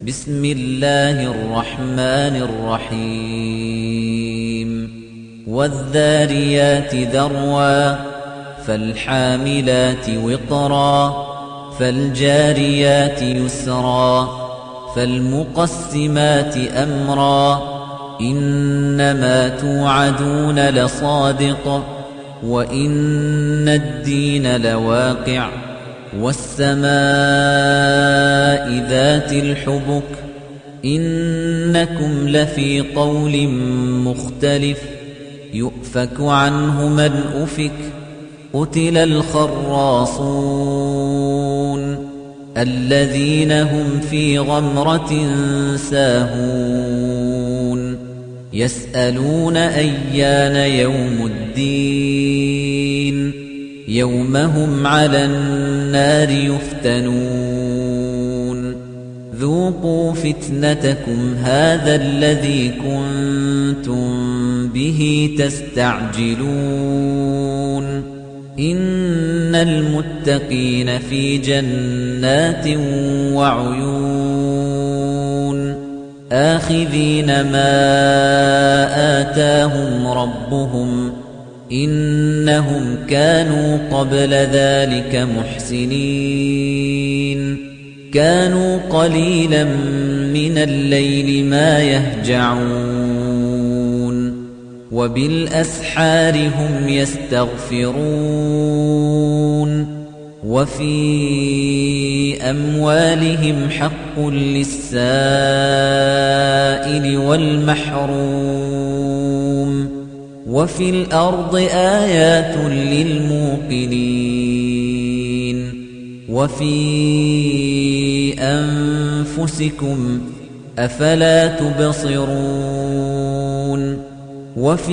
بسم الله الرحمن الرحيم والذاريات ذروا فالحاملات وقرا فالجاريات يسرا فالمقسمات أمرا إنما توعدون لصادق وإن الدين لواقع والسماء ذات الحبك إنكم لفي قول مختلف يؤفك عنه من أفك قتل الخراصون الذين هم في غمرة ساهون يسألون أيان يوم الدين يوم هم على النار يفتنون ذوقوا فتنتكم هذا الذي كنتم به تستعجلون إن المتقين في جنات وعيون آخذين ما آتاهم ربهم إنهم كانوا قبل ذلك محسنين كانوا قليلا من الليل ما يهجعون وبالأسحار هم يستغفرون وفي أموالهم حق للسائل والمحروم وفي الأرض آيات للموقنين وفي أنفسكم أفلا تبصرون وفي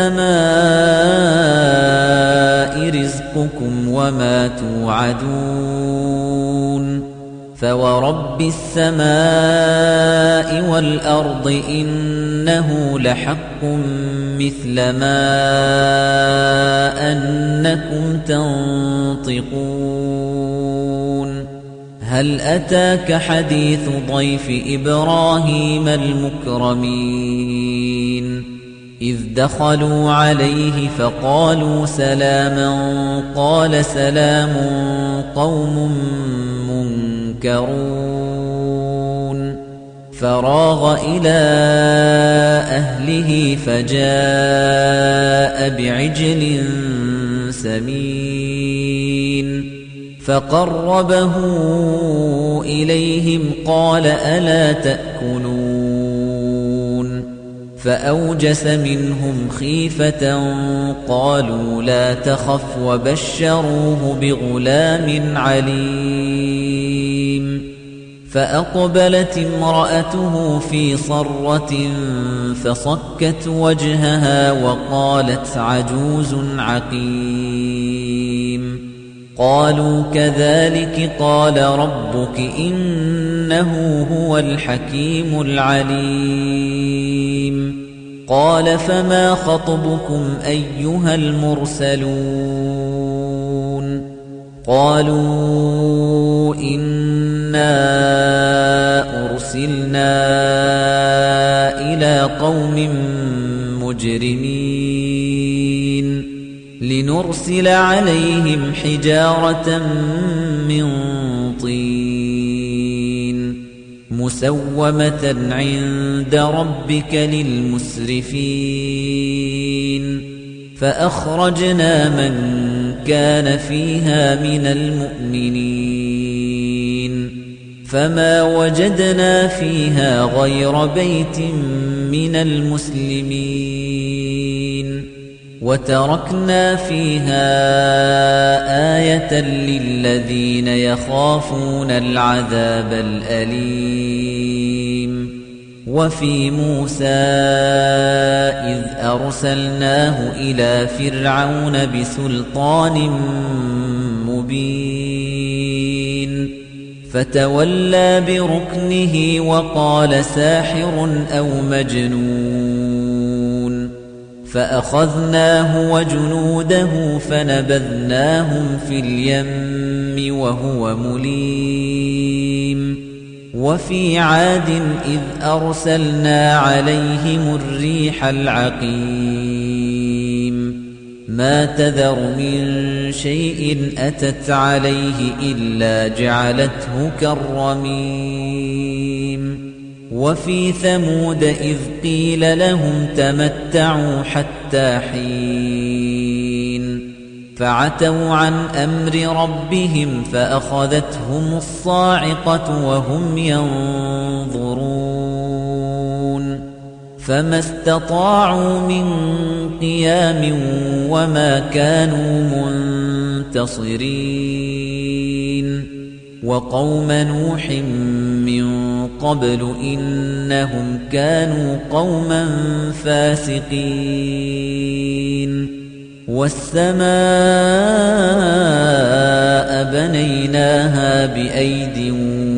السماء رزقكم وما توعدون فورب السماء والأرض إنه لحق مثل ما أنكم تنطقون هل أتاك حديث ضيف إبراهيم المكرمين إذ دخلوا عليه فقالوا سلاما قال سلام قوم منكرون فراغ إلى أهله فجاء بعجل سمين فقربه إليهم قال ألا تأكلون فأوجس منهم خيفة قالوا لا تخف وبشروه بغلام عليم فأقبلت امرأته في صرة فصكت وجهها وقالت عجوز عقيم قالوا كذلك قال ربك إنه هو الحكيم العليم قال فما خطبكم أيها المرسلون قالوا إنا أرسلنا إلى قوم مجرمين لنرسل عليهم حجارة من طين مسومة عند ربك للمسرفين فأخرجنا من كان فيها من المؤمنين فما وجدنا فيها غير بيت من المسلمين وتركنا فيها آية للذين يخافون العذاب الأليم وفي موسى إذ أرسلناه إلى فرعون بسلطان مبين فتولى بركنه وقال ساحر أو مجنون فأخذناه وجنوده فنبذناهم في اليم وهو مليم وفي عاد إذ أرسلنا عليهم الريح العقيم ما تذر من شيء أتت عليه إلا جعلته كالرميم وفي ثمود إذ قيل لهم تمتعوا حتى حين فعتوا عن أمر ربهم فأخذتهم الصاعقة وهم ينظرون فما استطاعوا من قيام وما كانوا منتصرين وقوم نوح من قبل إنهم كانوا قوما فاسقين والسماء بنيناها بأيد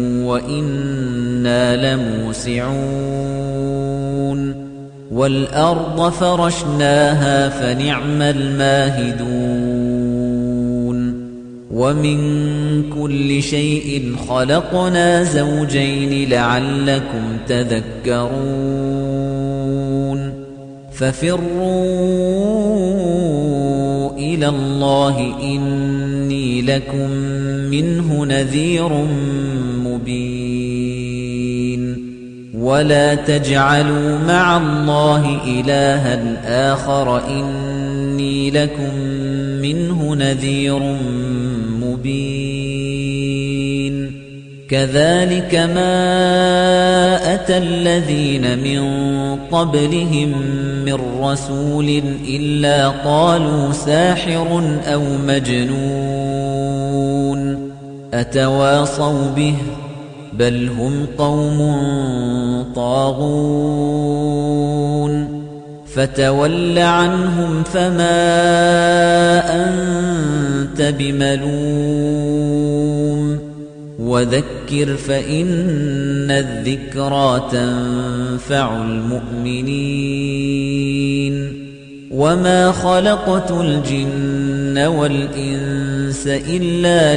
وإنا لموسعون والأرض فرشناها فنعم الماهدون ومن كل شيء خلقنا زوجين لعلكم تذكرون ففروا إلى الله إني لكم منه نذير مبين ولا تجعلوا مع الله إلها آخر إني لكم منه نذير مبين كذلك ما أتى الذين من قبلهم من رسول إلا قالوا ساحر أو مجنون أتواصوا به بل هم قوم طاغون فتول عنهم فما أنت بملوم وذكر فإن الذكرى تنفع المؤمنين وما خلقت الجن والإنس إلا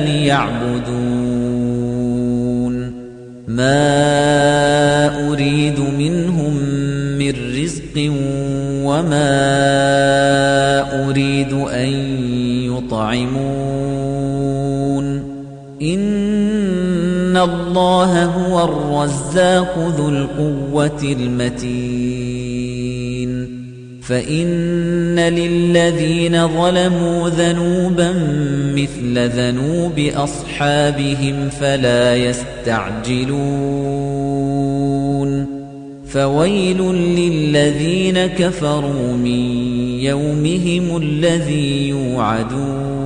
ليعبدون ما أريد منهم من رزق وما أريد أن يطعمون إن الله هو الرزاق ذو القوة المتين فإن للذين ظلموا ذنوبا مثل ذنوب أصحابهم فلا يستعجلون فويل للذين كفروا من يومهم الذي يوعدون